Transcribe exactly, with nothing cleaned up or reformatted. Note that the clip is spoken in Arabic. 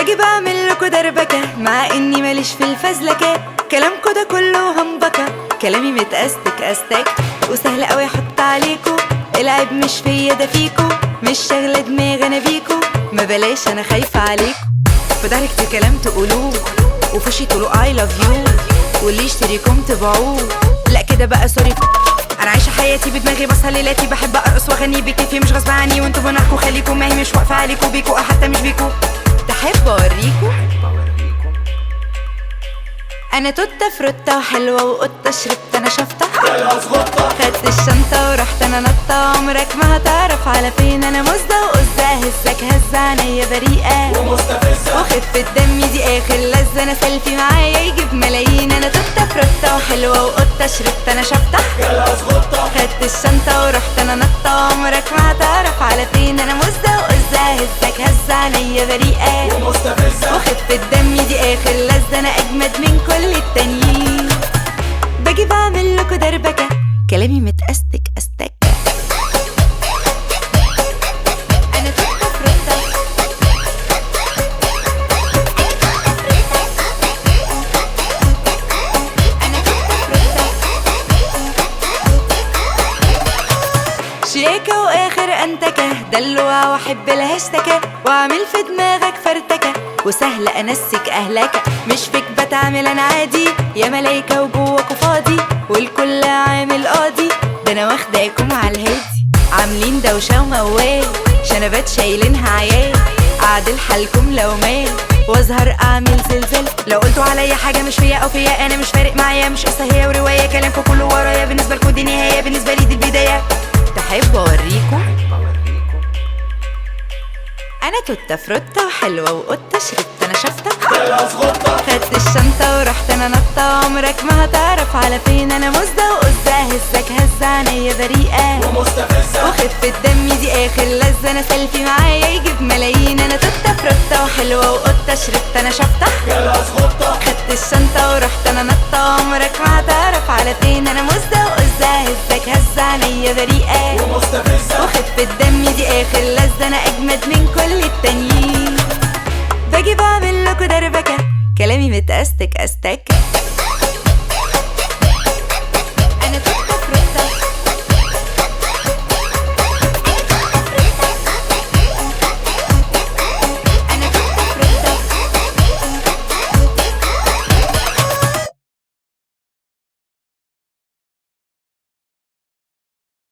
باجي بعمل لكوا دربكة مع اني ماليش في الفزلكة. كلامكوا ده كله همبكة، كلامي متأستك أستك وسهل قوي احط عليكوا. العيب مش فيا ده فيكوا، مش شاغلة دماغ انا بيكوا. ما بلاش انا خايفة عليكوا، في ضهرك في كلام تقولوه وفي وشي تقولوا I love you، واللي يشتريكم تبعوه. لا كده بقى سوري، انا عايشة حياتي بدماغي بصحى ليلاتي، بحب ارقص واغني بكيفي مش غصب عني. وانتوا بناركوا خليكم، ما هي مش واقفة عليكوا بيكوا او حتى مش بيكوا. تحب اوريكوا انا توتة فروتة وحلوة وقطة، شربت انا شفطة خدت الشنطة ورحت انا نطة. عمرك ما هتعرف على فين انا مزة وقزة، هزك هزة عينيا بريئة ومستفزة وخفة دمي دي اخر لذة. انا سيلفي معايا يجيب ملايين. انا توتة فروتة وحلوة وقطة، شربت انا شفطة خدت الشنطة ورحت انا نطة. عمرك ما هتعرف على فين انا مزة وقزة، هزك هزة عينيا بريئة ومستفزة وخفة دمي دي اخر لذة. انا اجمد من كل التانيين، باجي بعمل لكوا دربكة، كلامي متأستك أستك. أنا توتة فروتة أنا توتة فروتة شياكة وآخر أنتكة، دلوعة وأحب الهشتكة وأعمل في دماغك فرتكة وسهل أنسك أهلكة. مش فيك بتعمل أنا عادي يا ملايكة وجواكوا فاضي والكل عامل قاضي. ده أنا واخداكم على الهادي، عاملين دوشة وموال، شنبات شايلينها عيال. أعدل حالكم لو مال واظهر أعمل زلزال. لو قلتوا عليا حاجة مش فيا أو فيا أنا مش فارق معايا، مش قصة هي ورواية، كلامكوا كله ورايا. بالنسبة لكوا دي نهاية، بالنسبة لي دي البداية. تحب أوريكوا أنا توتة فروتة وحلوة وقطة، شربت أنا شفطة خدت الشنطة ورحت أنا نطة. عمرك ما هتعرف على فين أنا مزة وقزة، هزك هزة عينيا بريئة ومستفزة وخفة دمي دي آخر لذة. أنا سيلفي معايا يجيب ملايين. أنا توتة فروتة وحلوة وقطة، شربت أنا شفطة خدت الشنطة ورحت أنا نطة. عمرك ما هتعرف على فين أنا مزة وقزة، هزك هزة عينيا بريئة ومستفزة وخفة دمي دي آخر لذة. أنا أجمد من كل التانيين، باجي بعمل لكوا دربكة، كلامي متأستك أستك.